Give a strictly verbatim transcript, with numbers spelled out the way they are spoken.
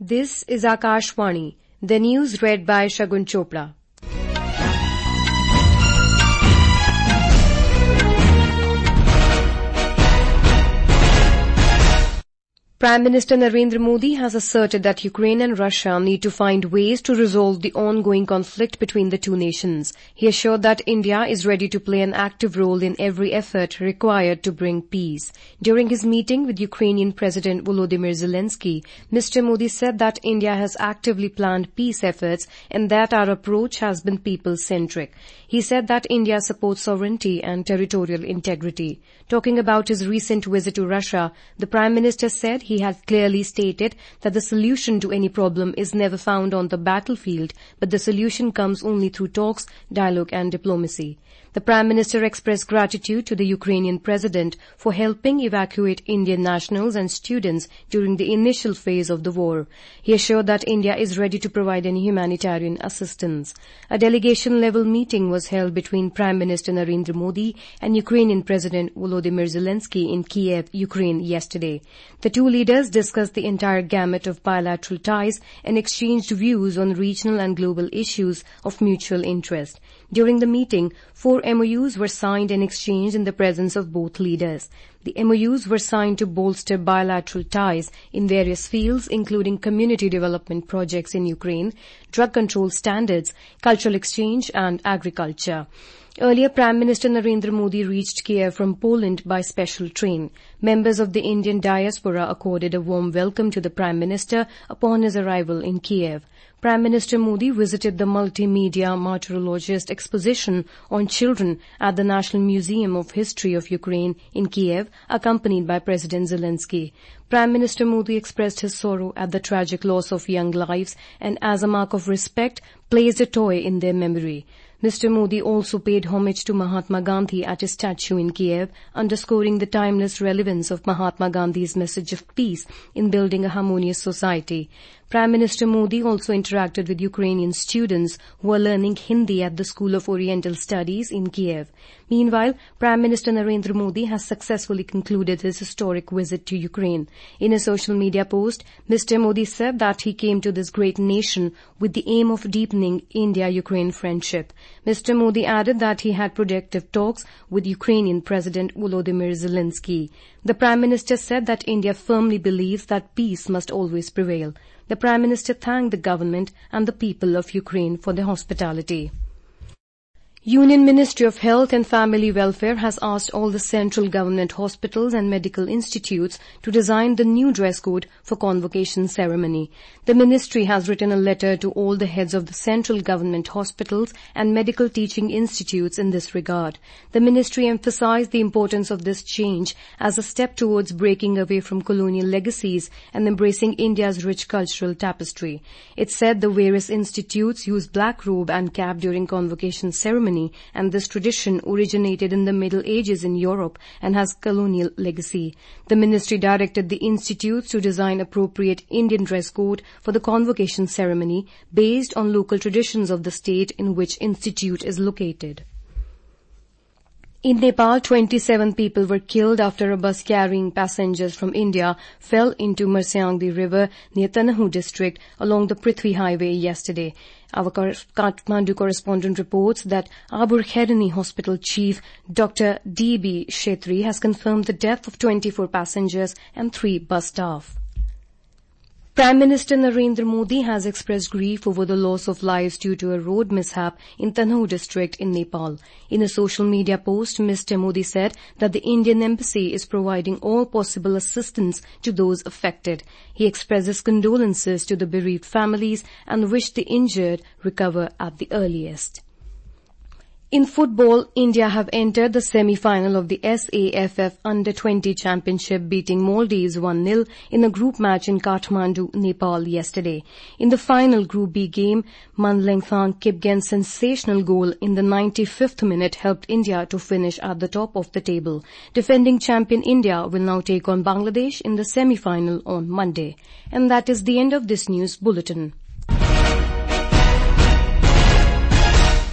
This is Akashvani, the news read by Shagun Chopra. Prime Minister Narendra Modi has asserted that Ukraine and Russia need to find ways to resolve the ongoing conflict between the two nations. He assured that India is ready to play an active role in every effort required to bring peace. During his meeting with Ukrainian President Volodymyr Zelensky, Mister Modi said that India has actively planned peace efforts and that our approach has been people-centric. He said that India supports sovereignty and territorial integrity. Talking about his recent visit to Russia, the Prime Minister said he had clearly stated that the solution to any problem is never found on the battlefield, but the solution comes only through talks, dialogue and diplomacy. The Prime Minister expressed gratitude to the Ukrainian President for helping evacuate Indian nationals and students during the initial phase of the war. He assured that India is ready to provide any humanitarian assistance. A delegation-level meeting was held between Prime Minister Narendra Modi and Ukrainian President Volodymyr Zelensky in Kiev, Ukraine yesterday. The two leaders discussed the entire gamut of bilateral ties and exchanged views on regional and global issues of mutual interest. During the meeting, four M O Us were signed and exchanged in the presence of both leaders. The M O Us were signed to bolster bilateral ties in various fields, including community development projects in Ukraine, drug control standards, cultural exchange and agriculture. Earlier, Prime Minister Narendra Modi reached Kiev from Poland by special train. Members of the Indian diaspora accorded a warm welcome to the Prime Minister upon his arrival in Kiev. Prime Minister Modi visited the multimedia martyrologist exposition on children at the National Museum of History of Ukraine in Kiev, accompanied by President Zelensky. Prime Minister Modi expressed his sorrow at the tragic loss of young lives and, as a mark of respect, placed a toy in their memory. Mister Modi also paid homage to Mahatma Gandhi at his statue in Kiev, underscoring the timeless relevance of Mahatma Gandhi's message of peace in building a harmonious society. Prime Minister Modi also interacted with Ukrainian students who are learning Hindi at the School of Oriental Studies in Kiev. Meanwhile, Prime Minister Narendra Modi has successfully concluded his historic visit to Ukraine. In a social media post, Mister Modi said that he came to this great nation with the aim of deepening India-Ukraine friendship. Mister Modi added that he had productive talks with Ukrainian President Volodymyr Zelensky. The Prime Minister said that India firmly believes that peace must always prevail. The Prime Minister thanked the government and the people of Ukraine for their hospitality. Union Ministry of Health and Family Welfare has asked all the central government hospitals and medical institutes to design the new dress code for convocation ceremony. The ministry has written a letter to all the heads of the central government hospitals and medical teaching institutes in this regard. The ministry emphasized the importance of this change as a step towards breaking away from colonial legacies and embracing India's rich cultural tapestry. It said the various institutes use black robe and cap during convocation ceremony, and this tradition originated in the Middle Ages in Europe and has colonial legacy. The ministry directed the institutes to design appropriate Indian dress code for the convocation ceremony based on local traditions of the state in which institute is located. In Nepal, twenty-seven people were killed after a bus carrying passengers from India fell into Marsyangdi River near Tanahu district along the Prithvi Highway yesterday. Our Kathmandu correspondent reports that Abur Khairani Hospital Chief Doctor D B Shetri has confirmed the death of twenty-four passengers and three bus staff. Prime Minister Narendra Modi has expressed grief over the loss of lives due to a road mishap in Tanahu district in Nepal. In a social media post, Mister Modi said that the Indian Embassy is providing all possible assistance to those affected. He expresses condolences to the bereaved families and wished the injured recover at the earliest. In football, India have entered the semi-final of the S A F F Under twenty Championship, beating Maldives one nil in a group match in Kathmandu, Nepal yesterday. In the final Group B game, Manlengthang Kipgen's sensational goal in the ninety-fifth minute helped India to finish at the top of the table. Defending champion India will now take on Bangladesh in the semi-final on Monday. And that is the end of this news bulletin.